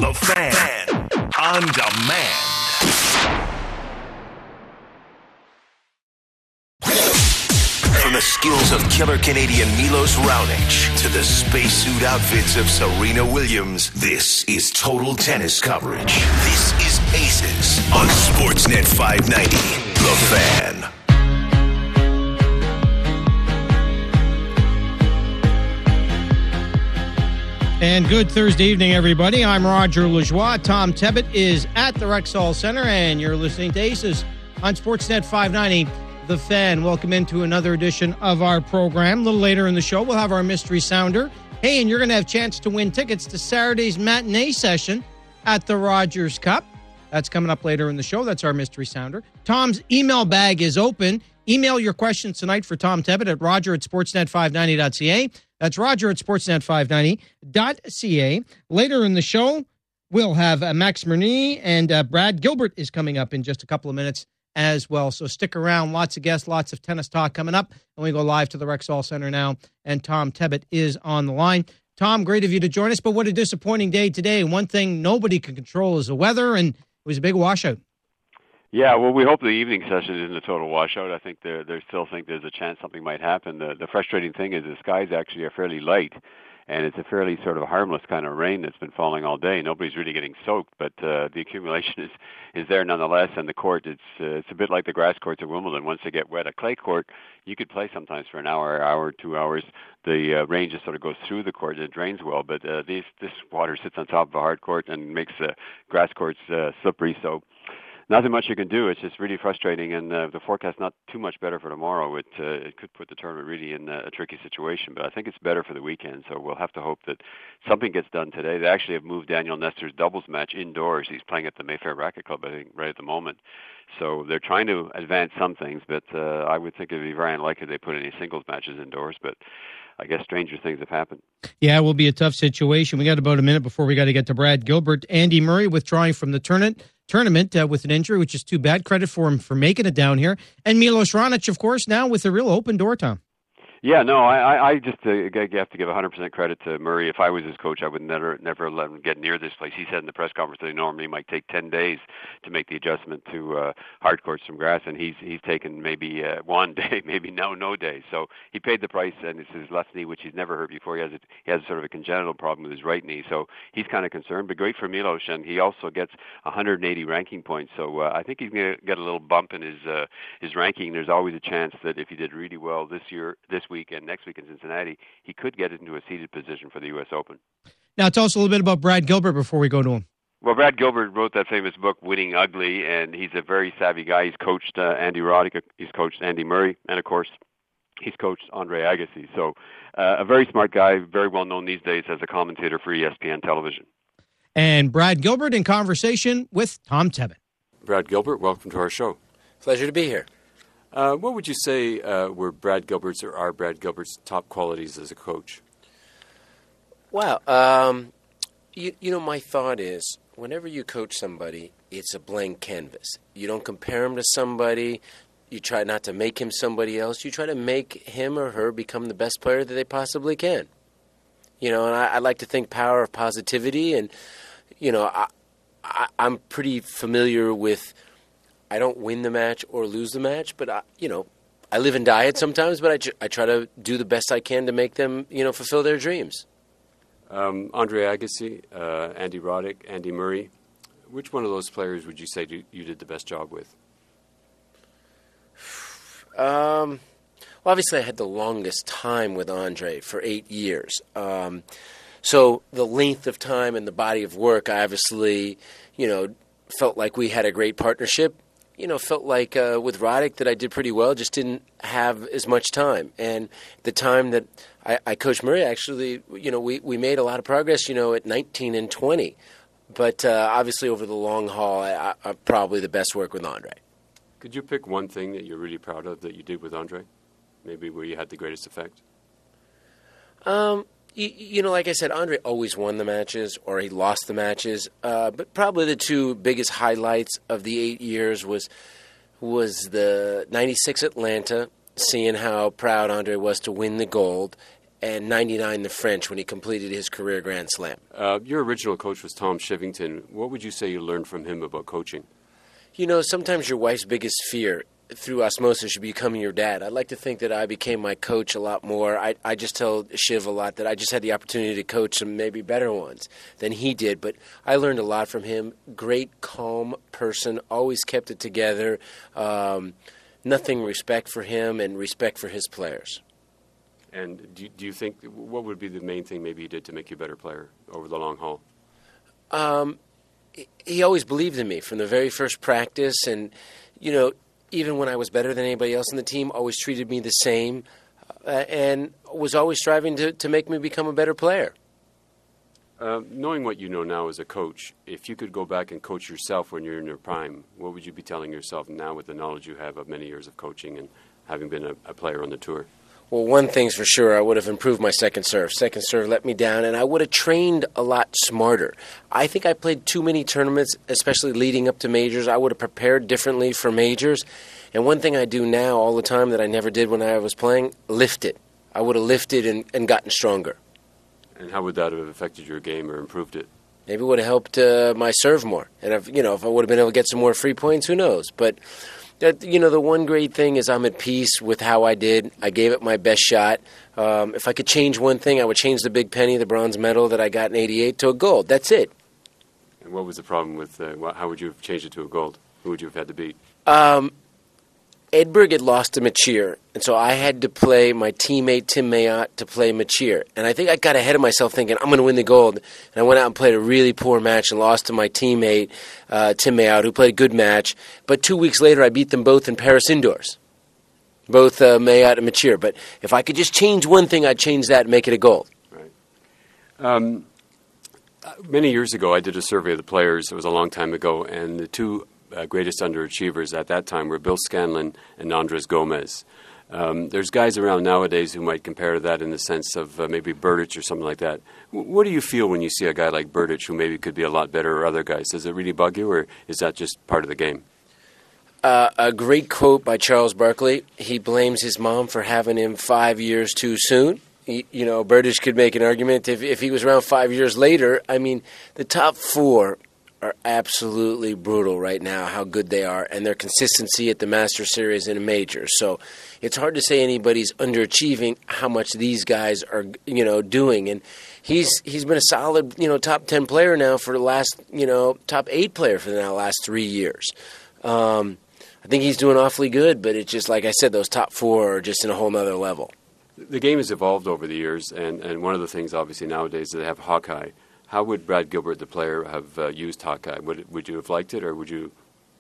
The Fan on demand. From the skills of killer Canadian Milos Raonic to the spacesuit outfits of Serena Williams, this is total tennis coverage. This is Aces on Sportsnet 590. The Fan. And good Thursday evening, everybody. I'm Roger Lajoie. Tom Tebbett is at the Rexall Center, and you're listening to Aces on Sportsnet 590, The Fan. Welcome into another edition of our program. A little later in the show, we'll have our mystery sounder. Hey, and you're going to have a chance to win tickets to Saturday's matinee session at the Rogers Cup. That's coming up later in the show. That's our mystery sounder. Tom's email bag is open. Email your questions tonight for Tom Tebbett at roger@sportsnet590.ca. That's roger at sportsnet590.ca. Later in the show, we'll have Max Murney, and Brad Gilbert is coming up in just a couple of minutes as well. So stick around. Lots of guests, lots of tennis talk coming up. And we go live to the Rexall Center now, and Tom Tebbett is on the line. Tom, great of you to join us, but what a disappointing day today. One thing nobody can control is the weather, and it was a big washout. Yeah, well, we hope the evening session isn't a total washout. I think they still think there's a chance something might happen. The frustrating thing is the skies actually are fairly light, and it's a fairly sort of harmless kind of rain that's been falling all day. Nobody's really getting soaked, but the accumulation is there nonetheless. And the court, it's a bit like the grass courts at Wimbledon. Once they get wet, a clay court, you could play sometimes for an hour, 2 hours. The rain just sort of goes through the court and it drains well. But this water sits on top of a hard court and makes the grass courts slippery. So nothing much you can do. It's just really frustrating, and the forecast not too much better for tomorrow. It could put the tournament really in a tricky situation, but I think it's better for the weekend, so we'll have to hope that something gets done today. They actually have moved Daniel Nestor's doubles match indoors. He's playing at the Mayfair Racket Club, I think, right at the moment. So they're trying to advance some things, but I would think it would be very unlikely they put any singles matches indoors, but I guess stranger things have happened. Yeah, it will be a tough situation. We got about a minute before we got to get to Brad Gilbert. Andy Murray withdrawing from the tournament with an injury, which is too bad. Credit for him for making it down here. And Milos Raonic, of course, now with a real open door, Tom. Yeah, no, I just have to give 100% credit to Murray. If I was his coach, I would never let him get near this place. He said in the press conference that normally might take 10 days to make the adjustment to hard courts from grass, and he's taken maybe 1 day, maybe no day. So he paid the price, and it's his left knee, which he's never hurt before. He has sort of a congenital problem with his right knee, so he's kind of concerned. But great for Milos, and he also gets 180 ranking points. So I think he's going to get a little bump in his ranking. There's always a chance that if he did really well this week and next week in Cincinnati, he could get into a seeded position for the U.S. Open. Now, tell us a little bit about Brad Gilbert before we go to him. Well, Brad Gilbert wrote that famous book, Winning Ugly, and he's a very savvy guy. He's coached Andy Roddick, he's coached Andy Murray, and, of course, he's coached Andre Agassi. So a very smart guy, very well known these days as a commentator for ESPN television. And Brad Gilbert in conversation with Tom Tebbett. Brad Gilbert, welcome to our show. Pleasure to be here. What would you say were Brad Gilbert's or are Brad Gilbert's top qualities as a coach? Well, my thought is whenever you coach somebody, it's a blank canvas. You don't compare him to somebody. You try not to make him somebody else. You try to make him or her become the best player that they possibly can. And I like to think power of positivity, and, I'm pretty familiar with I don't win the match or lose the match, but, I live and die it sometimes, but I try to do the best I can to make them, fulfill their dreams. Andre Agassi, Andy Roddick, Andy Murray, which one of those players would you say you did the best job with? Well, obviously I had the longest time with Andre for 8 years. So the length of time and the body of work, I obviously, felt like we had a great partnership. Felt like with Roddick that I did pretty well, just didn't have as much time. And the time that I coached Murray, actually, we made a lot of progress, at 19 and 20. But obviously over the long haul, I probably the best work with Andre. Could you pick one thing that you're really proud of that you did with Andre? Maybe where you had the greatest effect? Like I said, Andre always won the matches or he lost the matches. But probably the two biggest highlights of the 8 years was the 96 Atlanta, seeing how proud Andre was to win the gold, and 99 the French when he completed his career Grand Slam. Your original coach was Tom Shivington. What would you say you learned from him about coaching? Sometimes your wife's biggest fear through osmosis you becoming your dad. I'd like to think that I became my coach a lot more. I just tell Shiv a lot that I just had the opportunity to coach some maybe better ones than he did. But I learned a lot from him. Great, calm person, always kept it together. Nothing respect for him and respect for his players. And do you think, what would be the main thing maybe he did to make you a better player over the long haul? He always believed in me from the very first practice. And, even when I was better than anybody else in the team, always treated me the same and was always striving to make me become a better player. Knowing what you know now as a coach, if you could go back and coach yourself when you're in your prime, what would you be telling yourself now with the knowledge you have of many years of coaching and having been a player on the tour? Well, one thing's for sure, I would have improved my second serve. Second serve let me down, and I would have trained a lot smarter. I think I played too many tournaments, especially leading up to majors. I would have prepared differently for majors. And one thing I do now all the time that I never did when I was playing, lift it. I would have lifted and gotten stronger. And how would that have affected your game or improved it? Maybe it would have helped my serve more. And if I would have been able to get some more free points, who knows? But the one great thing is I'm at peace with how I did. I gave it my best shot. If I could change one thing, I would change the big penny, the bronze medal that I got in '88, to a gold. That's it. And what was the problem with how would you have changed it to a gold? Who would you have had to beat? Edberg had lost to Machir, and so I had to play my teammate Tim Mayotte to play Machir. And I think I got ahead of myself thinking, I'm going to win the gold. And I went out and played a really poor match and lost to my teammate Tim Mayotte, who played a good match. But 2 weeks later, I beat them both in Paris indoors, both Mayotte and Machir. But if I could just change one thing, I'd change that and make it a gold. Right. Many years ago, I did a survey of the players. It was a long time ago, and the two greatest underachievers at that time were Bill Scanlon and Andres Gomez. There's guys around nowadays who might compare to that in the sense of maybe Berdych or something like that. What do you feel when you see a guy like Berdych who maybe could be a lot better or other guys? Does it really bug you, or is that just part of the game? A great quote by Charles Barkley. He blames his mom for having him 5 years too soon. Berdych could make an argument if he was around 5 years later. I mean, the top four are absolutely brutal right now, how good they are, and their consistency at the Masters Series and a major. So it's hard to say anybody's underachieving how much these guys are, doing. And he's been a solid, top 10 player now for the last, top 8 player for the last 3 years. I think he's doing awfully good, but it's just, like I said, those top four are just in a whole nother level. The game has evolved over the years, and one of the things, obviously, nowadays is they have Hawkeye. How would Brad Gilbert, the player, have used Hawkeye? Would you have liked it, or would you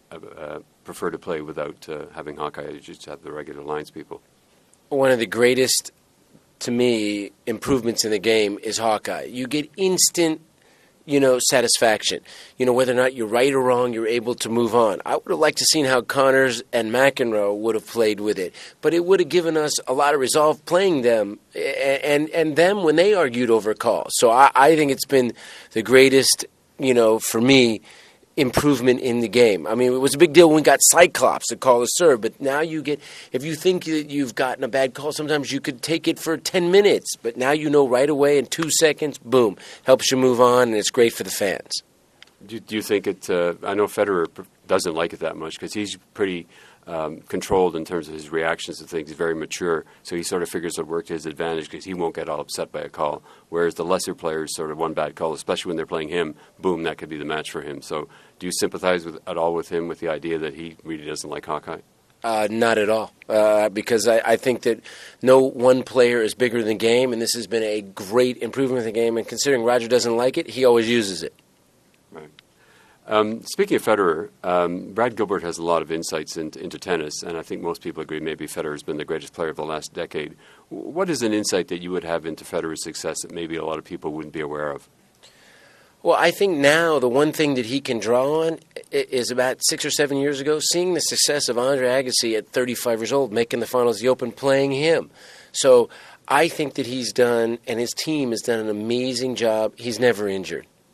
prefer to play without having Hawkeye? You just have the regular lines people. One of the greatest, to me, improvements in the game is Hawkeye. You get instant, satisfaction. Whether or not you're right or wrong, you're able to move on. I would have liked to seen how Connors and McEnroe would have played with it, but it would have given us a lot of resolve playing them and them when they argued over a call. So I think it's been the greatest, for me, improvement in the game. I mean, it was a big deal when we got Cyclops to call a serve, but now if you think that you've gotten a bad call, sometimes you could take it for 10 minutes, but now right away in 2 seconds, boom, helps you move on, and it's great for the fans. Do you think it, I know Federer doesn't like it that much because he's pretty controlled in terms of his reactions to things. He's very mature, so he sort of figures it'll work to his advantage because he won't get all upset by a call, whereas the lesser players, sort of one bad call, especially when they're playing him, boom, that could be the match for him. So do you sympathize at all with him with the idea that he really doesn't like Hawkeye? Not at all, because I think that no one player is bigger than the game, and this has been a great improvement of the game, and considering Roger doesn't like it, he always uses it. Right. Speaking of Federer, Brad Gilbert has a lot of insights into tennis, and I think most people agree maybe Federer's been the greatest player of the last decade. What is an insight that you would have into Federer's success that maybe a lot of people wouldn't be aware of? Well, I think now the one thing that he can draw on is about 6 or 7 years ago, seeing the success of Andre Agassi at 35 years old, making the finals of the Open, playing him. So I think that he's done, and his team has done an amazing job. He's never injured.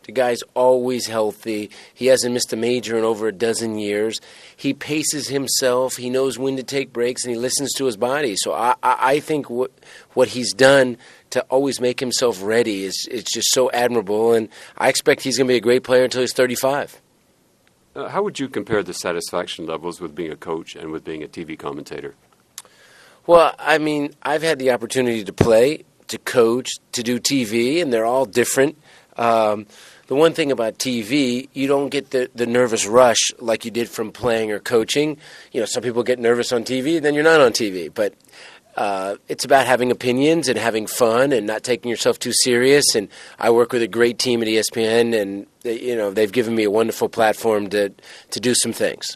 The guy's always healthy. He hasn't missed a major in over a dozen years. He paces himself. He knows when to take breaks, and he listens to his body. So I think what he's done to always make himself ready is just so admirable, and I expect he's going to be a great player until he's 35. How would you compare the satisfaction levels with being a coach and with being a TV commentator? Well, I mean, I've had the opportunity to play, to coach, to do TV, and they're all different. The one thing about TV, you don't get the nervous rush like you did from playing or coaching. You know, some people get nervous on TV, then you're not on TV. But it's about having opinions and having fun and not taking yourself too serious. And I work with a great team at ESPN, and they've given me a wonderful platform to do some things.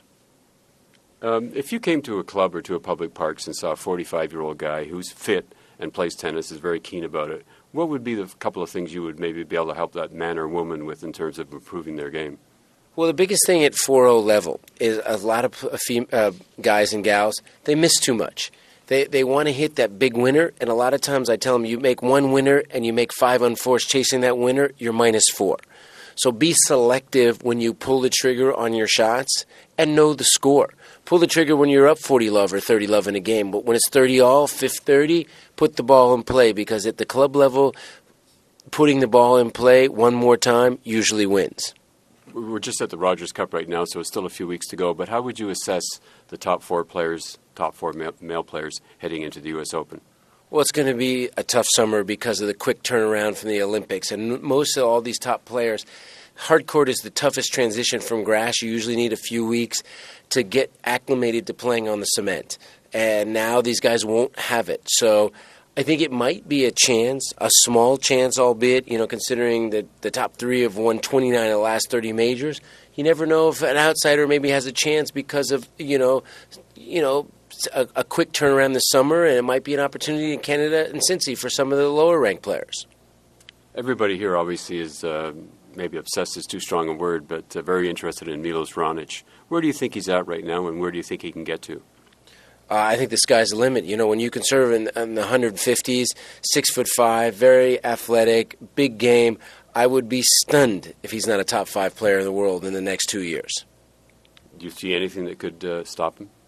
If you came to a club or to a public park and saw a 45-year-old guy who's fit and plays tennis, is very keen about it, what would be the couple of things you would maybe be able to help that man or woman with in terms of improving their game? Well, the biggest thing at 4-0 level is a lot of guys and gals, they miss too much. They want to hit that big winner, and a lot of times I tell them, you make one winner and you make 5 unforced chasing that winner, you're -4. So be selective when you pull the trigger on your shots and know the score. Pull the trigger when you're up 40-love or 30-love in a game, but when it's 30-all, 5-30, put the ball in play, because at the club level, putting the ball in play one more time usually wins. We're just at the Rogers Cup right now, so it's still a few weeks to go, but how would you assess the top four male players heading into the U.S. Open? Well, it's going to be a tough summer because of the quick turnaround from the Olympics. And most of all these top players, hard court is the toughest transition from grass. You usually need a few weeks to get acclimated to playing on the cement. And now these guys won't have it. So I think it might be a chance, a small chance, albeit, considering that the top three have won 29 of the last 30 majors. You never know if an outsider maybe has a chance because of, a quick turnaround this summer, and it might be an opportunity in Canada and Cincy for some of the lower-ranked players. Everybody here obviously is maybe obsessed is too strong a word, but very interested in Milos Raonic. Where do you think he's at right now, and where do you think he can get to? I think the sky's the limit. When you can serve in the 150s, 6'5", very athletic, big game, I would be stunned if he's not a top 5 player in the world in the next 2 years. Do you see anything that could stop him?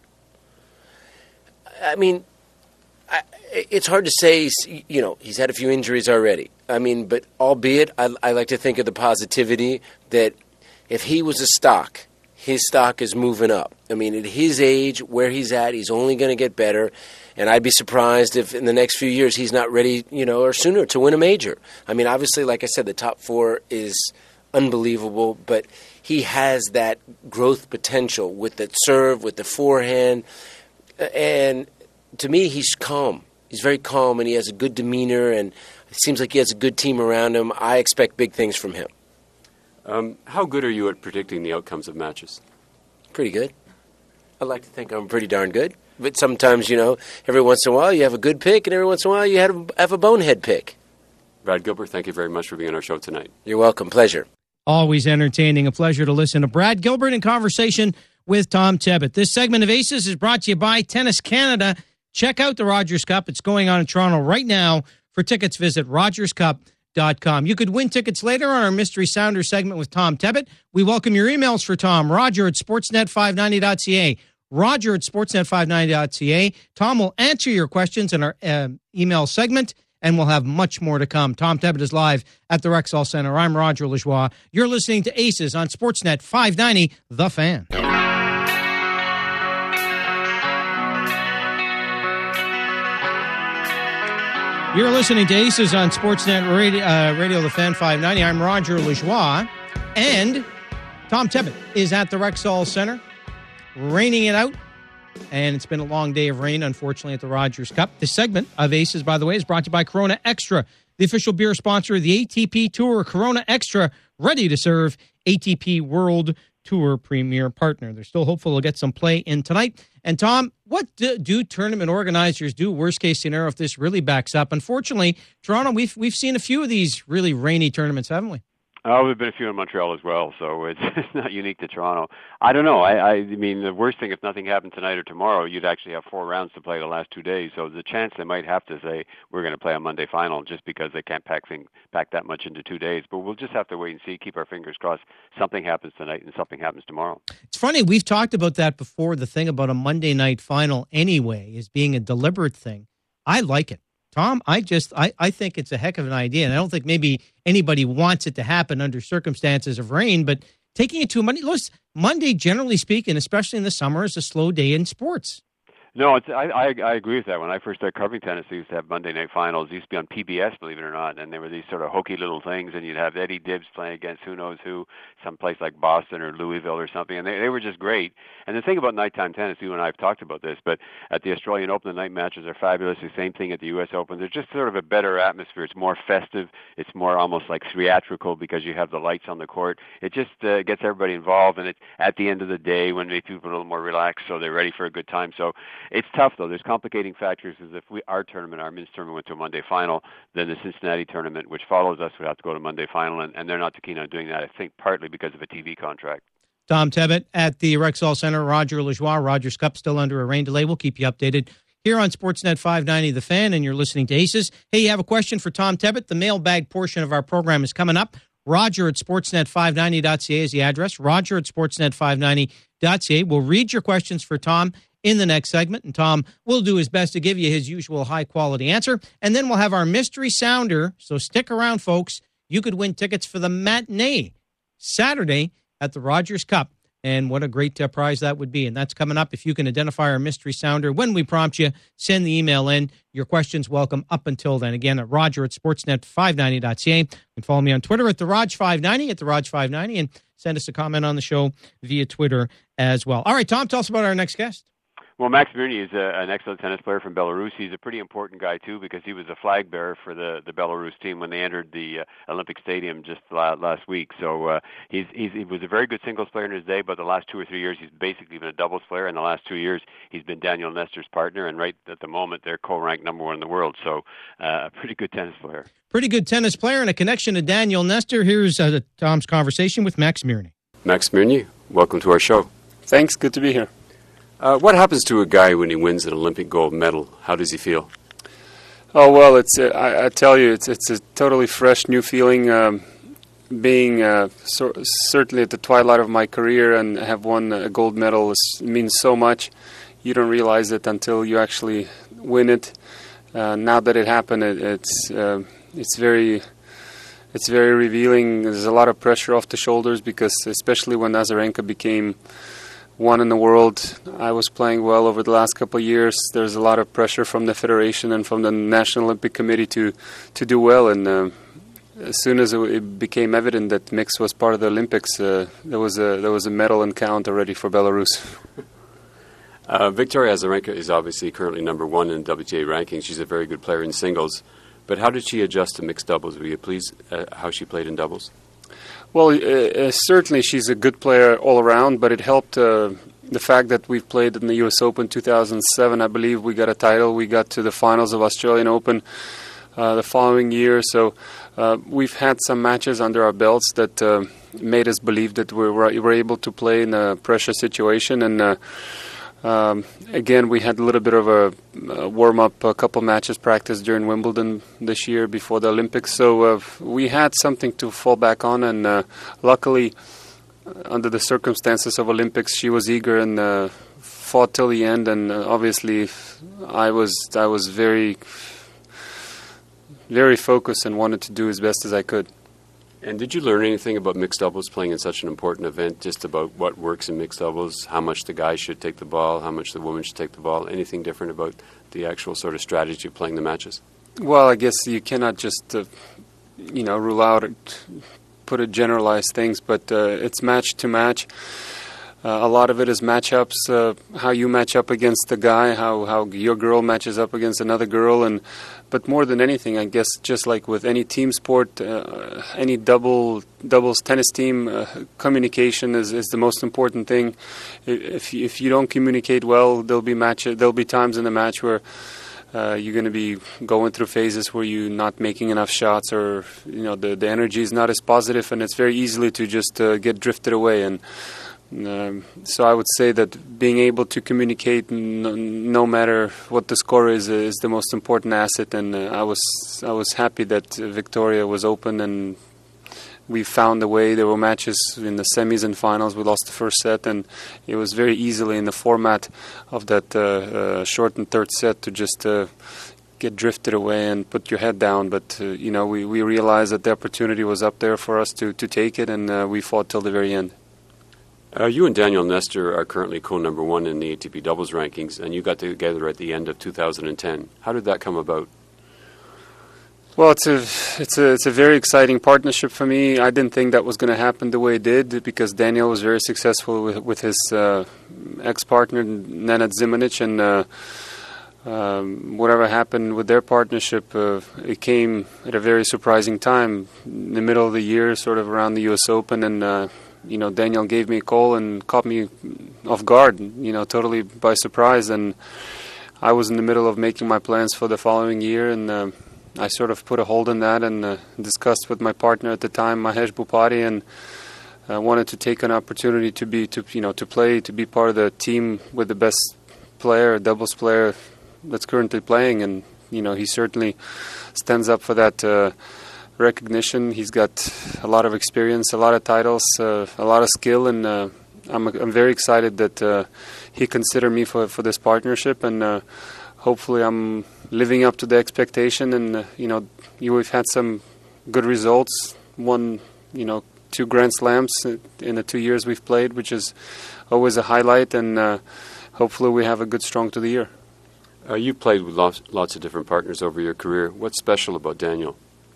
I mean, it's hard to say. He's had a few injuries already. But albeit, I like to think of the positivity that if he was a stock, his stock is moving up. At his age, where he's at, he's only going to get better. And I'd be surprised if in the next few years he's not ready, or sooner to win a major. Obviously, like I said, the top 4 is unbelievable, but he has that growth potential with the serve, with the forehand. And to me, he's calm. He's very calm, and he has a good demeanor, and it seems like he has a good team around him. I expect big things from him. How good are you at predicting the outcomes of matches? Pretty good. I like to think I'm pretty darn good. But sometimes, every once in a while you have a good pick, and every once in a while you have a bonehead pick. Brad Gilbert, thank you very much for being on our show tonight. You're welcome. Pleasure. Always entertaining. A pleasure to listen to Brad Gilbert in conversation with Tom Tebbett. This segment of Aces is brought to you by Tennis Canada. Check out the Rogers Cup. It's going on in Toronto right now. For tickets, visit rogerscup.com. You could win tickets later on our Mystery Sounder segment with Tom Tebbett. We welcome your emails for Tom. Roger at sportsnet590.ca. Roger at sportsnet590.ca. Tom will answer your questions in our email segment, and we'll have much more to come. Tom Tebbett is live at the Rexall Center. I'm Roger Lajoie. You're listening to Aces on Sportsnet 590, The Fan. You're listening to Aces on Sportsnet Radio The Fan 590. I'm Roger Lajoie, and Tom Tebbett is at the Rexall Center, raining it out, and it's been a long day of rain, unfortunately, at the Rogers Cup. This segment of Aces, by the way, is brought to you by Corona Extra, the official beer sponsor of the ATP Tour. Corona Extra, ready to serve, ATP World Tour premier partner. They're still hopeful they'll get some play in tonight. And Tom, what do tournament organizers do, worst case scenario, if this really backs up? Unfortunately, Toronto, we've seen a few of these really rainy tournaments, haven't we? Oh, there've been a few in Montreal as well, so it's not unique to Toronto. I don't know. I mean, the worst thing, if nothing happened tonight or tomorrow, you'd actually have 4 rounds to play the last 2 days. So the chance they might have to say we're going to play a Monday final just because they can't pack that much into 2 days. But we'll just have to wait and see. Keep our fingers crossed. Something happens tonight and something happens tomorrow. It's funny. We've talked about that before. The thing about a Monday night final anyway is being a deliberate thing. I like it. Tom, I think it's a heck of an idea, and I don't think maybe anybody wants it to happen under circumstances of rain, but taking it to a Monday, Monday, generally speaking, especially in the summer, is a slow day in sports. No, I agree with that. When I first started covering tennis, they used to have Monday night finals. It used to be on PBS, believe it or not, and there were these sort of hokey little things, and you'd have Eddie Dibbs playing against who knows who, someplace like Boston or Louisville or something, and they were just great. And the thing about nighttime tennis, you and I have talked about this, but at the Australian Open, the night matches are fabulous. The same thing at the U.S. Open. There's just sort of a better atmosphere. It's more festive. It's more almost like theatrical because you have the lights on the court. It just gets everybody involved, and it's at the end of the day when maybe people are a little more relaxed, so they're ready for a good time. So it's tough, though. There's complicating factors. As if our men's tournament went to a Monday final, then the Cincinnati tournament, which follows us, would have to go to Monday final, and they're not too keen on doing that, I think partly because of a TV contract. Tom Tebbett at the Rexall Center, Roger Lajoie. Rogers Cup still under a rain delay. We'll keep you updated here on Sportsnet 590 The Fan, and you're listening to Aces. Hey, you have a question for Tom Tebbett? The mailbag portion of our program is coming up. Roger at sportsnet590.ca is the address. Roger at sportsnet590.ca. We'll read your questions for Tom in the next segment, and Tom will do his best to give you his usual high-quality answer. And then we'll have our mystery sounder, so stick around, folks. You could win tickets for the matinee Saturday at the Rogers Cup, and what a great prize that would be. And that's coming up. If you can identify our mystery sounder when we prompt you, send the email in. Your questions welcome up until then. Again, at Roger at sportsnet590.ca. You can follow me on Twitter at the Rog590, at the Rog590, and send us a comment on the show via Twitter as well. All right, Tom, tell us about our next guest. Well, Max Mirny is an excellent tennis player from Belarus. He's a pretty important guy, too, because he was a flag bearer for the Belarus team when they entered the Olympic Stadium just last week. So he was a very good singles player in his day, but the last 2 or 3 years he's basically been a doubles player. In the last 2 years, he's been Daniel Nestor's partner, and right at the moment, they're co-ranked number 1 in the world. So a pretty good tennis player. Pretty good tennis player and a connection to Daniel Nestor. Here's Tom's conversation with Max Mirny. Max Mirny, welcome to our show. Thanks, good to be here. What happens to a guy when he wins an Olympic gold medal? How does he feel? Oh, well, I tell you, it's a totally fresh, new feeling. Being certainly at the twilight of my career and have won a gold medal means so much. You don't realize it until you actually win it. Now that it happened, it's very revealing. There's a lot of pressure off the shoulders because, especially when Azarenka became 1 in the world, I was playing well over the last couple of years. There's a lot of pressure from the federation and from the National Olympic Committee to do well. And as soon as it became evident that mixed was part of the Olympics, there was a medal in count already for Belarus. Victoria Azarenka is obviously currently number 1 in WTA rankings. She's a very good player in singles. But how did she adjust to mixed doubles? Were you pleased how she played in doubles? Well, certainly she's a good player all around, but it helped the fact that we've played in the U.S. Open 2007. I believe we got a title. We got to the finals of Australian Open the following year. So we've had some matches under our belts that made us believe that we were able to play in a pressure situation. And again, we had a little bit of a warm-up, a couple matches practice during Wimbledon this year before the Olympics. So we had something to fall back on, and luckily, under the circumstances of Olympics, she was eager and fought till the end. And obviously, I was very, very focused and wanted to do as best as I could. And did you learn anything about mixed doubles playing in such an important event, just about what works in mixed doubles, how much the guy should take the ball, how much the woman should take the ball, anything different about the actual sort of strategy of playing the matches? Well, I guess you cannot just, rule out, put it generalized things, but it's match to match. A lot of it is matchups, how you match up against the guy, how your girl matches up against another girl, but more than anything, I guess, just like with any team sport, any doubles tennis team, communication is the most important thing. If you don't communicate well, there'll be times in the match where you're going to be going through phases where you're not making enough shots, or the energy is not as positive, and it's very easily to just get drifted away. And so I would say that being able to communicate no matter what the score is the most important asset. And I was happy that Victoria was open and we found a way. There were matches in the semis and finals. We lost the first set, and it was very easily in the format of that shortened third set to just get drifted away and put your head down. But we realized that the opportunity was up there for us to take it, and we fought till the very end. You and Daniel Nestor are currently co-number one in the ATP doubles rankings, and you got together at the end of 2010. How did that come about? Well, it's a very exciting partnership for me. I didn't think that was going to happen the way it did, because Daniel was very successful with his ex-partner Nenad Zimonjić, and whatever happened with their partnership, it came at a very surprising time, in the middle of the year, sort of around the U.S. Open, and Daniel gave me a call and caught me off guard, totally by surprise. And I was in the middle of making my plans for the following year, and I sort of put a hold on that and discussed with my partner at the time, Mahesh Bhupathi, and wanted to take an opportunity to be part of the team with the best player, doubles player that's currently playing. And he certainly stands up for that recognition. He's got a lot of experience, a lot of titles, a lot of skill, and I'm very excited that he considered me for this partnership, and hopefully I'm living up to the expectation. And we've had some good results. Won 2 Grand Slams in the 2 years we've played, which is always a highlight, and hopefully we have a good strong to the year. You played with lots of different partners over your career. What's special about Daniel?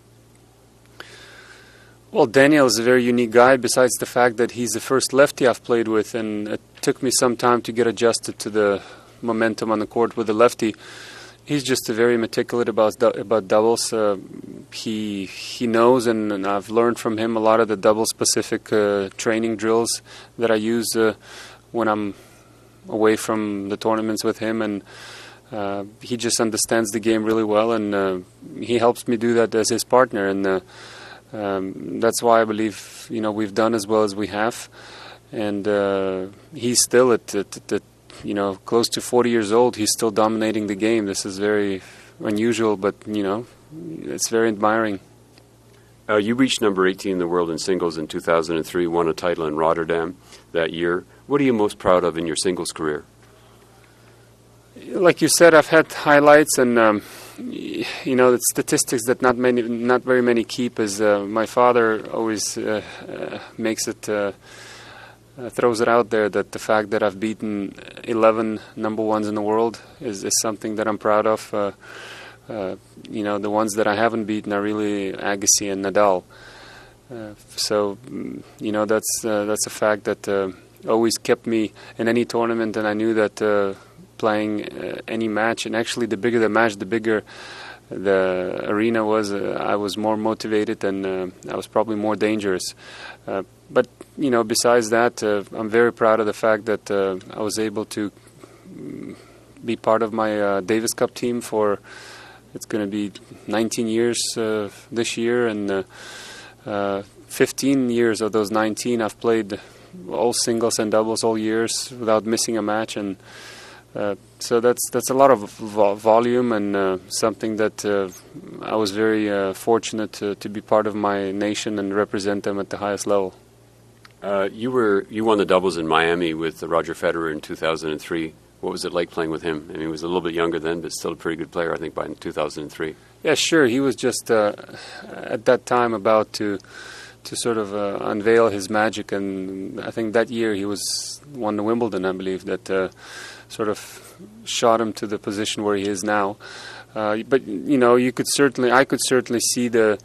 Well, Daniel is a very unique guy, besides the fact that he's the first lefty I've played with, and it took me some time to get adjusted to the momentum on the court with the lefty. He's just very meticulous about doubles. He knows, and I've learned from him a lot of the double-specific training drills that I use when I'm away from the tournaments with him, and he just understands the game really well, and he helps me do that as his partner, and that's why I believe we've done as well as we have. And he's still at close to 40 years old. He's still dominating the game. This is very unusual, but it's very admiring. You reached number 18 in the world in singles in 2003, won a title in Rotterdam that year. What are you most proud of in your singles career? Like you said, I've had highlights, and the statistics that not very many keep is my father always makes it, throws it out there, that the fact that I've beaten 11 number ones in the world is something that I'm proud of. The ones that I haven't beaten are really Agassi and Nadal. So that's a fact that always kept me in any tournament, and I knew that playing any match, and actually the bigger the match, the bigger the arena was, I was more motivated, and I was probably more dangerous. But besides that, I'm very proud of the fact that I was able to be part of my Davis Cup team for, it's going to be 19 years this year, and 15 years of those 19 I've played all singles and doubles all years without missing a match, and so that's a lot of volume, and something that I was very fortunate to be part of my nation and represent them at the highest level. You won the doubles in Miami with Roger Federer in 2003. What was it like playing with him? I mean, he was a little bit younger then, but still a pretty good player, I think, by 2003. Yeah, sure. He was just at that time about to sort of unveil his magic, and I think that year he won the Wimbledon, I believe, that sort of shot him to the position where he is now. But I could certainly see the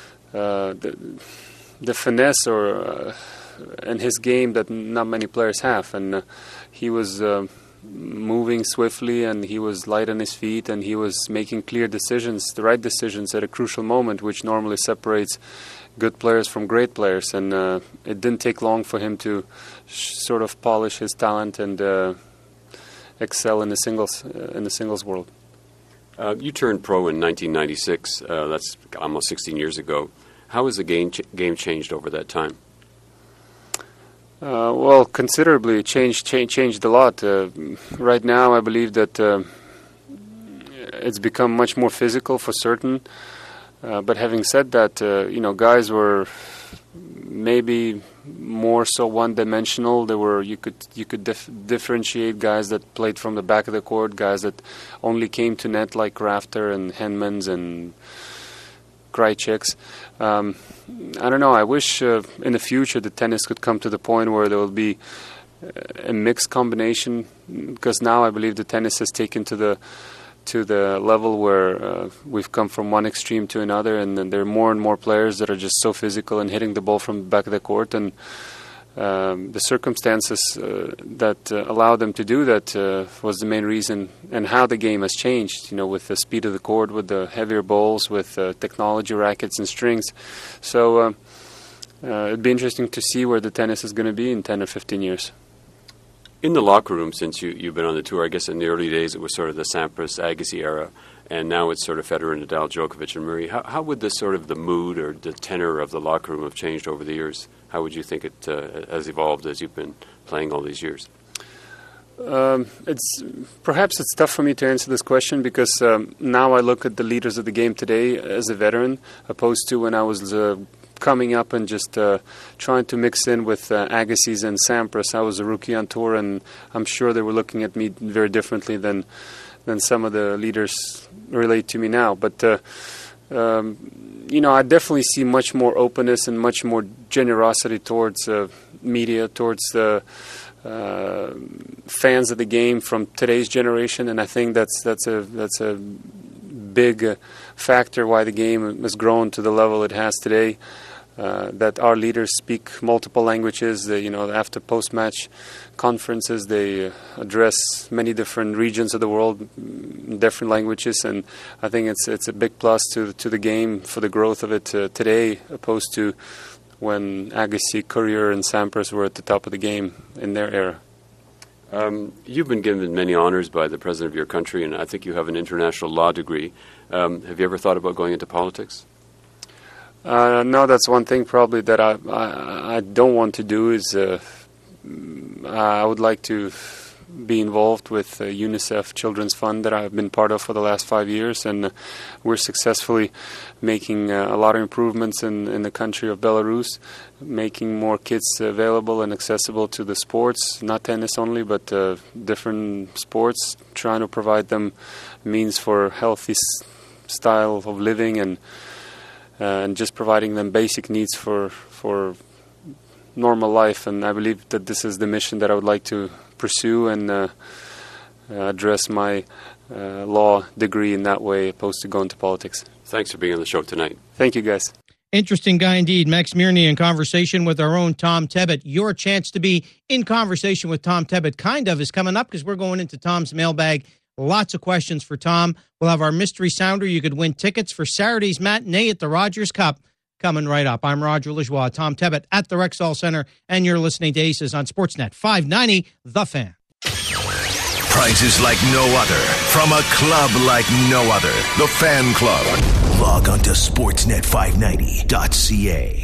finesse in his game that not many players have, and he was moving swiftly, and he was light on his feet, and he was making clear decisions, the right decisions at a crucial moment, which normally separates good players from great players. And it didn't take long for him to sort of polish his talent and excel in the singles world. You turned pro in 1996. That's almost 16 years ago. How has the game changed over that time? Well, considerably. Changed a lot. Right now, I believe that it's become much more physical for certain. But having said that, guys were maybe more so one-dimensional. You could differentiate guys that played from the back of the court, guys that only came to net like Rafter and Henmans and Krejciks. I don't know. I wish in the future the tennis could come to the point where there will be a mixed combination, because now I believe the tennis has taken to the level where we've come from one extreme to another, and then there are more and more players that are just so physical and hitting the ball from the back of the court, and the circumstances that allowed them to do that was the main reason, and how the game has changed, with the speed of the court, with the heavier balls, with technology rackets and strings. So it'd be interesting to see where the tennis is going to be in 10 or 15 years. In the locker room, since you've been on the tour, I guess in the early days it was sort of the Sampras, Agassi era, and now it's sort of Federer, Nadal, Djokovic, and Murray. How would the sort of the mood or the tenor of the locker room have changed over the years? How would you think it has evolved as you've been playing all these years? It's tough for me to answer this question, because now I look at the leaders of the game today as a veteran, opposed to when I was coming up and just trying to mix in with Agassi's and Sampras. I was a rookie on tour, and I'm sure they were looking at me very differently than some of the leaders relate to me now. But I definitely see much more openness and much more generosity towards media, towards the fans of the game from today's generation, and I think that's a big factor why the game has grown to the level it has today. That our leaders speak multiple languages. After post-match conferences, they address many different regions of the world, different languages, and I think it's a big plus to the game for the growth of it today, opposed to when Agassi, Courier, and Sampras were at the top of the game in their era. You've been given many honors by the president of your country, and I think you have an international law degree. Have you ever thought about going into politics? No, that's one thing probably that I don't want to do is I would like to be involved with UNICEF Children's Fund that I've been part of for the last 5 years, and we're successfully making a lot of improvements in the country of Belarus, making more kids available and accessible to the sports, not tennis only, but different sports, trying to provide them means for healthy style of living, and just providing them basic needs for normal life. And I believe that this is the mission that I would like to pursue and address my law degree in that way, opposed to going to politics. Thanks for being on the show tonight. Thank you, guys. Interesting guy indeed. Max Mirny in conversation with our own Tom Tebbett. Your chance to be in conversation with Tom Tebbett is coming up, because we're going into Tom's mailbag. Lots of questions for Tom. We'll have our mystery sounder. You could win tickets for Saturday's matinee at the Rogers Cup coming right up. I'm Roger Lajoie, Tom Tebbett at the Rexall Center, and you're listening to Aces on Sportsnet 590, The Fan. Prizes like no other from a club like no other. The Fan Club. Log on to sportsnet590.ca.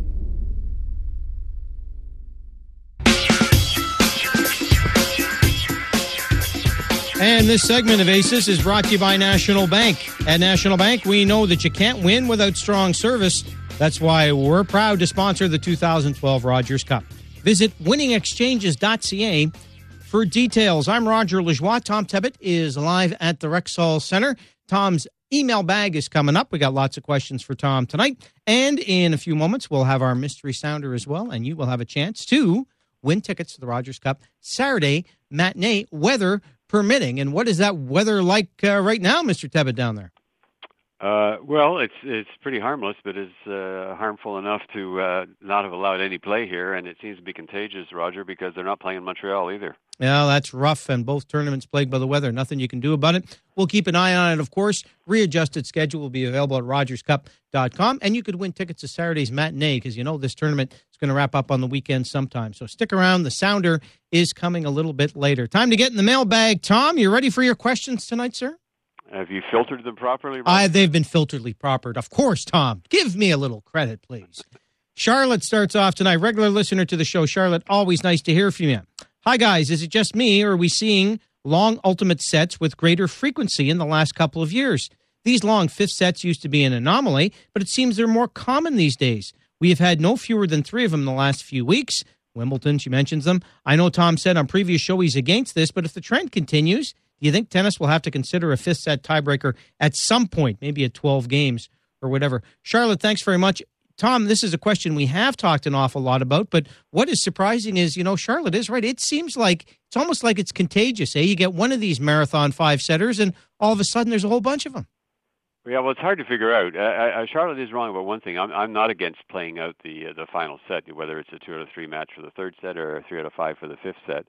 And this segment of Aces is brought to you by National Bank. At National Bank, we know that you can't win without strong service. That's why we're proud to sponsor the 2012 Rogers Cup. Visit winningexchanges.ca for details. I'm Roger Lajoie. Tom Tebbett is live at the Rexall Center. Tom's email bag is coming up. We got lots of questions for Tom tonight. And in a few moments, we'll have our mystery sounder as well, and you will have a chance to win tickets to the Rogers Cup Saturday matinee, weather permitting. And what is that weather like right now, Mr. Tebbett, down there? Well, it's pretty harmless, but it's harmful enough to not have allowed any play here, and it seems to be contagious, Roger, because they're not playing in Montreal either. Yeah, that's rough, and both tournaments plagued by the weather. Nothing you can do about it. We'll keep an eye on it, of course. Readjusted schedule will be available at rogerscup.com, and you could win tickets to Saturday's matinee, because you know this tournament is going to wrap up on the weekend sometime. So stick around. The sounder is coming a little bit later. Time to get in the mailbag. Tom, you ready for your questions tonight, sir? Have you filtered them properly, Rob? They've been filteredly propered. Of course, Tom. Give me a little credit, please. Charlotte starts off tonight. Regular listener to the show. Charlotte, always nice to hear from you. Hi, guys. Is it just me, or are we seeing long ultimate sets with greater frequency in the last couple of years? These long fifth sets used to be an anomaly, but it seems they're more common these days. We have had no fewer than 3 of them in the last few weeks. Wimbledon, she mentions them. I know Tom said on previous show he's against this, but if the trend continues, do you think tennis will have to consider a fifth set tiebreaker at some point, maybe at 12 games or whatever? Charlotte, thanks very much. Tom, this is a question we have talked an awful lot about, but what is surprising is, Charlotte is right. It seems like it's almost like it's contagious. You get one of these marathon 5-setters, and all of a sudden there's a whole bunch of them. Yeah, well, it's hard to figure out. Charlotte is wrong about one thing. I'm not against playing out the final set, whether it's a 2 out of 3 match for the third set or a 3 out of 5 for the fifth set.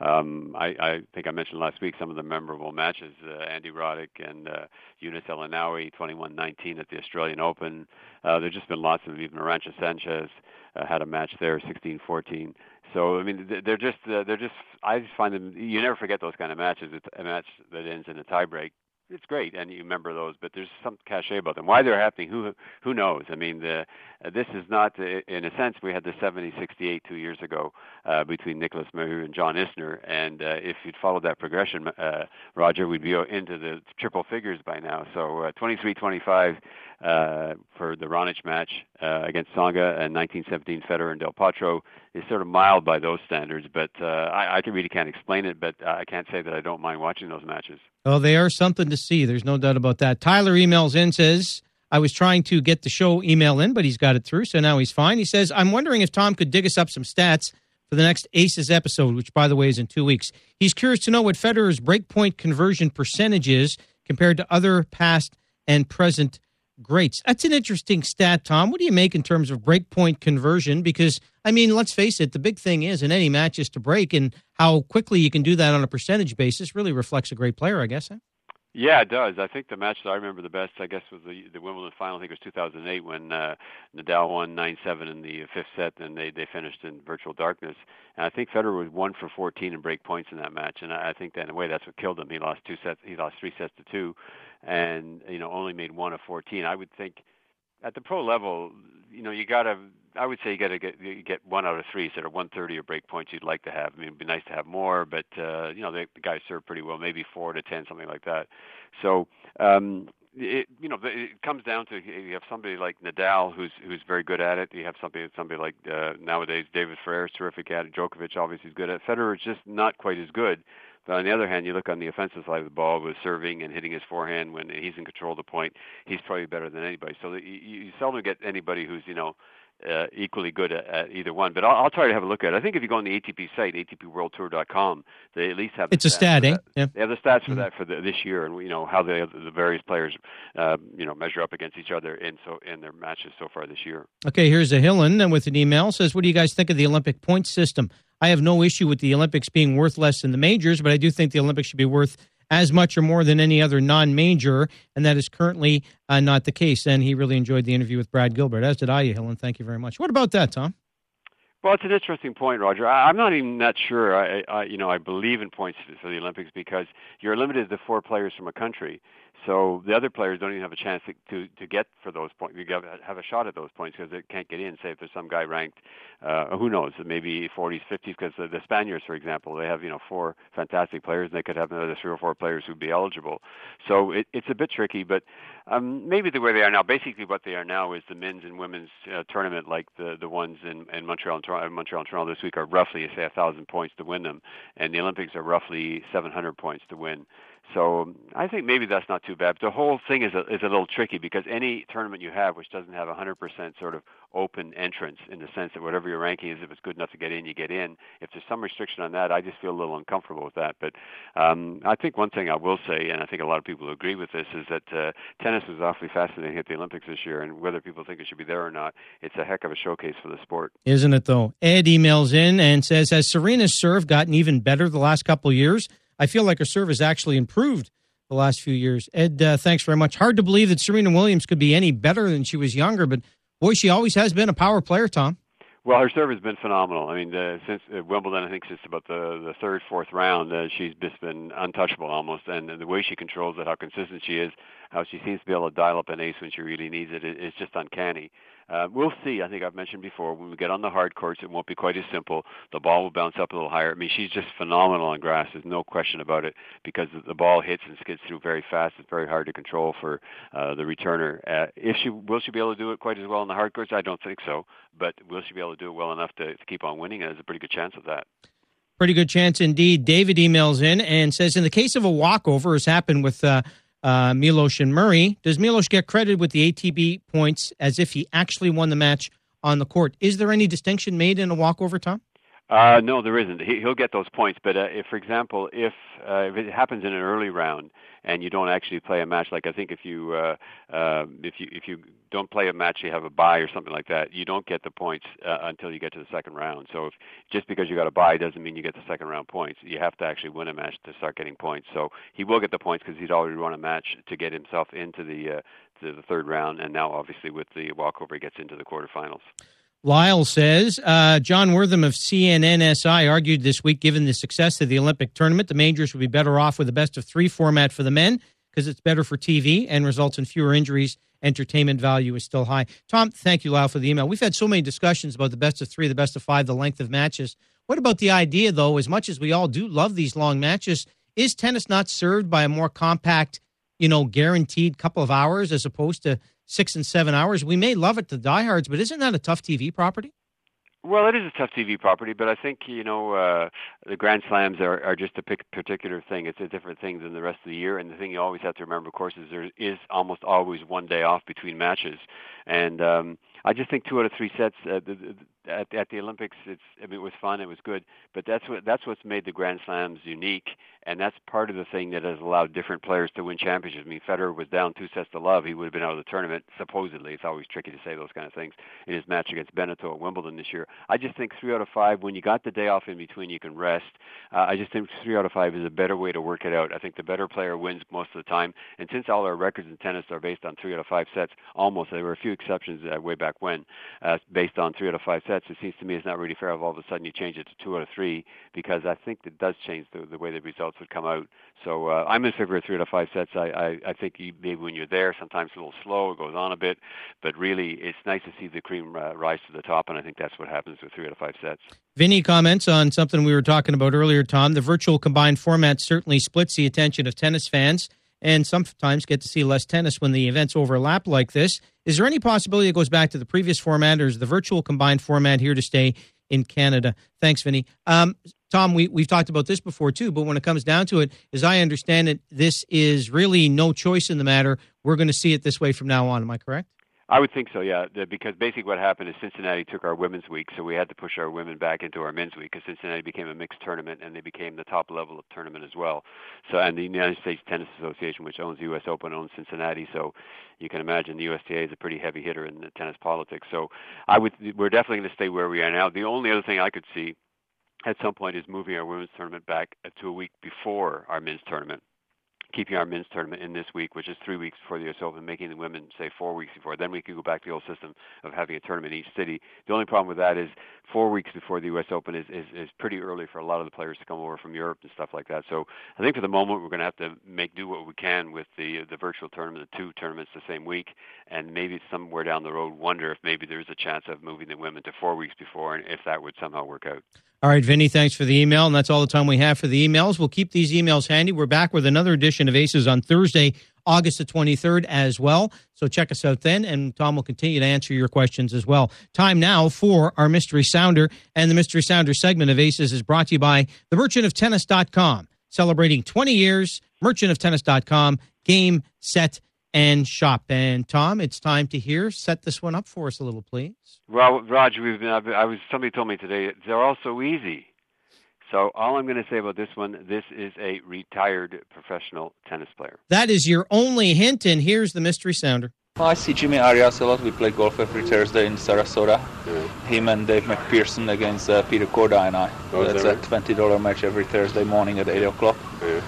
I think I mentioned last week some of the memorable matches, Andy Roddick and Yunus El-Anaoui, 21-19 at the Australian Open. There's just been lots of, even Arantxa Sanchez had a match there, 16-14. So, I mean, they're just, I just find them, you never forget those kind of matches. It's a match that ends in a tiebreak. It's great, and you remember those, but there's some cachet about them. Why they're happening, who knows? I mean, this is not, in a sense, we had the 70-68 2 years ago between Nicolas Mahut and John Isner, and if you'd followed that progression, Roger, we'd be into the triple figures by now. So 23-25 for the Raonic match against Tsonga, and 1917 Federer and Del Potro is sort of mild by those standards, but I really can't explain it, but I can't say that I don't mind watching those matches. Oh, they are something to see. There's no doubt about that. Tyler emails in, says, I was trying to get the show email in, but he's got it through, so now he's fine. He says, I'm wondering if Tom could dig us up some stats for the next Aces episode, which, by the way, is in 2 weeks. He's curious to know what Federer's breakpoint conversion percentage is compared to other past and present greats. That's an interesting stat, Tom. What do you make in terms of breakpoint conversion? Because, I mean, let's face it, the big thing is in any match is to break, and how quickly you can do that on a percentage basis really reflects a great player, I guess. Huh? Yeah, it does. I think the match that I remember the best, I guess, was the Wimbledon final. I think it was 2008 when Nadal won 9-7 in the fifth set, and they finished in virtual darkness. And I think Federer was 1 for 14 in break points in that match, and I think that in a way that's what killed him. He lost 3 sets to 2, and only made 1 of 14. I would think at the pro level, I would say you get 1 out of 3, sort of 130 or break points you'd like to have. I mean, it'd be nice to have more, but the guys serve pretty well, maybe 4 to 10, something like that. So it comes down to you have somebody like Nadal who's very good at it. You have somebody like nowadays David Ferrer is terrific at it. Djokovic obviously is good at it. Federer is just not quite as good. But on the other hand, you look on the offensive side of the ball with serving and hitting his forehand when he's in control of the point, he's probably better than anybody. So you seldom get anybody who's equally good at either one. But I'll try to have a look at it. I think if you go on the ATP site, ATPWorldTour.com, they at least have it's a stat, eh? Yeah. They have the stats for that for this year, and how the various players measure up against each other in their matches so far this year. Okay, here's a Hillen with an email. Says, what do you guys think of the Olympic point system? I have no issue with the Olympics being worth less than the majors, but I do think the Olympics should be worth as much or more than any other non-major, and that is currently not the case. And he really enjoyed the interview with Brad Gilbert, as did I, Hillen. Thank you very much. What about that, Tom? Well, it's an interesting point, Roger. I'm not even that sure. I believe in points for the Olympics because you're limited to 4 players from a country. So the other players don't even have a chance to get for those points. You have a shot at those points because they can't get in. Say if there's some guy ranked, who knows, maybe 40s, 50s, because the Spaniards, for example, they have 4 fantastic players, and they could have another 3 or 4 players who'd be eligible. So it's a bit tricky, but maybe the way they are now, basically what they are now is the men's and women's tournament, like the ones in Montreal and Toronto this week, are roughly, say, 1,000 points to win them, and the Olympics are roughly 700 points to win. So I think maybe that's not too bad. But the whole thing is a little tricky because any tournament you have which doesn't have 100% sort of open entrance in the sense that whatever your ranking is, if it's good enough to get in, you get in. If there's some restriction on that, I just feel a little uncomfortable with that. But I think one thing I will say, and I think a lot of people agree with this, is that tennis was awfully fascinating at the Olympics this year, and whether people think it should be there or not, it's a heck of a showcase for the sport. Isn't it, though? Ed emails in and says, has Serena's serve gotten even better the last couple of years? I feel like her serve has actually improved the last few years. Ed, thanks very much. Hard to believe that Serena Williams could be any better than she was younger, but boy, she always has been a power player, Tom. Well, her serve has been phenomenal. I mean, since Wimbledon, I think since about the third, fourth round, she's just been untouchable almost. And the way she controls it, how consistent she is, how she seems to be able to dial up an ace when she really needs it, it's just uncanny. We'll see. I think I've mentioned before, when we get on the hard courts, it won't be quite as simple. The ball will bounce up a little higher. I mean, she's just phenomenal on grass. There's no question about it, because the ball hits and skids through very fast. It's very hard to control for the returner. Will she be able to do it quite as well on the hard courts? I don't think so. But will she be able to do it well enough to keep on winning? And there's a pretty good chance of that. Pretty good chance indeed. David emails in and says, in the case of a walkover, as happened with Milos and Murray, does Milos get credit with the ATP points as if he actually won the match on the court? Is there any distinction made in a walkover, Tom? No, there isn't. He'll get those points, but if, for example, if it happens in an early round and you don't actually play a match, like I think if you don't play a match, you have a bye or something like that, you don't get the points until you get to the second round. So just because you got a bye doesn't mean you get the second round points. You have to actually win a match to start getting points. So he will get the points because he's already run a match to get himself into the third round, and now obviously with the walkover he gets into the quarterfinals. Lyle says, John Wortham of CNNSI argued this week, given the success of the Olympic tournament, the majors would be better off with a best-of-3 format for the men because it's better for TV and results in fewer injuries. Entertainment value is still high. Tom, thank you, Lyle, for the email. We've had so many discussions about the best-of-3, the best-of-5, the length of matches. What about the idea, though, as much as we all do love these long matches, is tennis not served by a more compact, guaranteed couple of hours as opposed to 6 and 7 hours? We may love it to diehards, but isn't that a tough TV property? Well, it is a tough TV property, but I think, the Grand Slams are just a particular thing. It's a different thing than the rest of the year. And the thing you always have to remember, of course, is there is almost always one day off between matches. And I just think 2 out of 3 sets at the Olympics, it was fun, it was good, but that's what's made the Grand Slams unique, and that's part of the thing that has allowed different players to win championships. I mean, Federer was down 2-0, he would have been out of the tournament, supposedly. It's always tricky to say those kind of things, in his match against Beneteau at Wimbledon this year. I just think 3 out of 5, when you got the day off in between, you can rest. I just think 3 out of 5 is a better way to work it out. I think the better player wins most of the time, and since all our records in tennis are based on 3 out of 5 sets, almost, there were a few exceptions way back when, based on 3 out of 5 sets, it seems to me it's not really fair if all of a sudden you change it to 2 out of 3, because I think it does change the way the results would come out. So I'm in favor of 3 out of 5 sets. I think maybe when you're there, sometimes a little slow, it goes on a bit, but really it's nice to see the cream rise to the top, and I think that's what happens with 3 out of 5 sets. Vinny comments on something we were talking about earlier, Tom. The virtual combined format certainly splits the attention of tennis fans, and sometimes get to see less tennis when the events overlap like this. Is there any possibility it goes back to the previous format, or is the virtual combined format here to stay in Canada? Thanks, Vinny. Tom, we've talked about this before, too, but when it comes down to it, as I understand it, this is really no choice in the matter. We're going to see it this way from now on. Am I correct? I would think so, yeah, because basically what happened is Cincinnati took our women's week, so we had to push our women back into our men's week, because Cincinnati became a mixed tournament, and they became the top level of tournament as well. So, and the United States Tennis Association, which owns the U.S. Open, owns Cincinnati, so you can imagine the USTA is a pretty heavy hitter in the tennis politics. So we're definitely going to stay where we are now. The only other thing I could see at some point is moving our women's tournament back to a week before our men's tournament, keeping our men's tournament in this week, which is 3 weeks before the U.S. Open, making the women, say, 4 weeks before. Then we could go back to the old system of having a tournament in each city. The only problem with that is 4 weeks before the U.S. Open is pretty early for a lot of the players to come over from Europe and stuff like that. So I think for the moment we're going to have to make do what we can with the virtual tournament, the 2 tournaments the same week, and maybe somewhere down the road wonder if maybe there's a chance of moving the women to 4 weeks before, and if that would somehow work out. All right, Vinny, thanks for the email, and that's all the time we have for the emails. We'll keep these emails handy. We're back with another edition of Aces on Thursday, August the 23rd as well. So check us out then, and Tom will continue to answer your questions as well. Time now for our Mystery Sounder, and the Mystery Sounder segment of Aces is brought to you by themerchantoftennis.com. Celebrating 20 years, merchantoftennis.com, game, set, and shop. And Tom, it's time to set this one up for us a little, please. Well, Roger, somebody told me today they're all so easy. So all I'm going to say about this one, this is a retired professional tennis player. That is your only hint, and here's the Mystery Sounder. I see Jimmy Arias a lot. We play golf every Thursday in Sarasota. Yeah. Him and Dave McPherson against Peter Corda and I. That's a $20 match every Thursday morning at 8 o'clock. Yeah.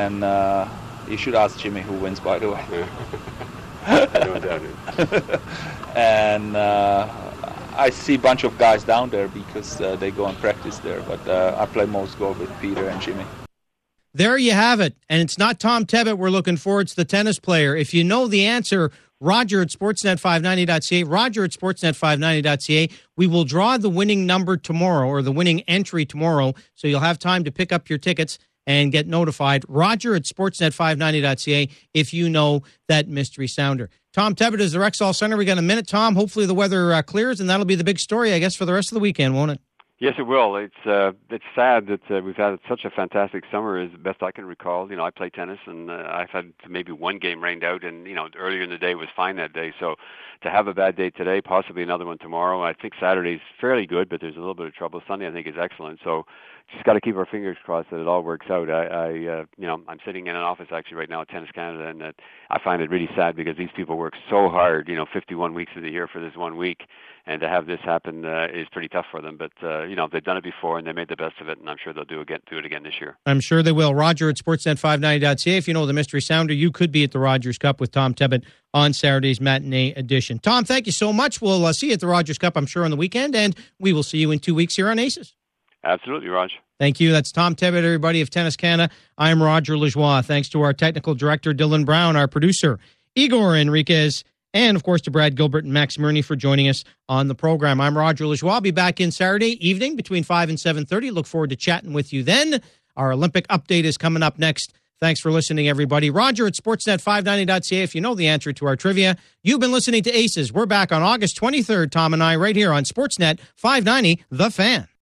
And you should ask Jimmy who wins, by the way. Yeah. I don't doubt it. And I see a bunch of guys down there because they go and practice there. But I play most golf with Peter and Jimmy. There you have it. And it's not Tom Tebbett we're looking for. It's the tennis player. If you know the answer, Roger at sportsnet590.ca, Roger at sportsnet590.ca. We will draw the winning number tomorrow, or the winning entry tomorrow, so you'll have time to pick up your tickets and get notified. Roger at sportsnet590.ca if you know that mystery sounder. Tom Tebbett is the Rexall Center. We got a minute, Tom. Hopefully the weather clears, and that'll be the big story, I guess, for the rest of the weekend, won't it? Yes, it will. It's sad that we've had such a fantastic summer, as best I can recall. You know, I play tennis, and I've had maybe one game rained out, and, you know, earlier in the day was fine that day. So to have a bad day today, possibly another one tomorrow, I think Saturday's fairly good, but there's a little bit of trouble. Sunday, I think, is excellent. So just got to keep our fingers crossed that it all works out. I'm sitting in an office actually right now at Tennis Canada, and I find it really sad because these people work so hard, 51 weeks of the year for this 1 week, and to have this happen is pretty tough for them. But they've done it before and they made the best of it, and I'm sure they'll do it again this year. I'm sure they will. Roger at sportsnet590.ca. If you know the mystery sounder, you could be at the Rogers Cup with Tom Tebbett on Saturday's matinee edition. Tom, thank you so much. We'll see you at the Rogers Cup, I'm sure, on the weekend, and we will see you in 2 weeks here on Aces. Absolutely, Raj. Thank you. That's Tom Tebbett, everybody of Tennis Canada. I'm Roger Lajoie. Thanks to our technical director, Dylan Brown, our producer, Igor Enriquez, and, of course, to Brad Gilbert and Max Murney for joining us on the program. I'm Roger Lajoie. I'll be back in Saturday evening between 5 and 7:30. Look forward to chatting with you then. Our Olympic update is coming up next. Thanks for listening, everybody. Roger at sportsnet590.ca if you know the answer to our trivia. You've been listening to Aces. We're back on August 23rd, Tom and I, right here on Sportsnet 590, The Fan.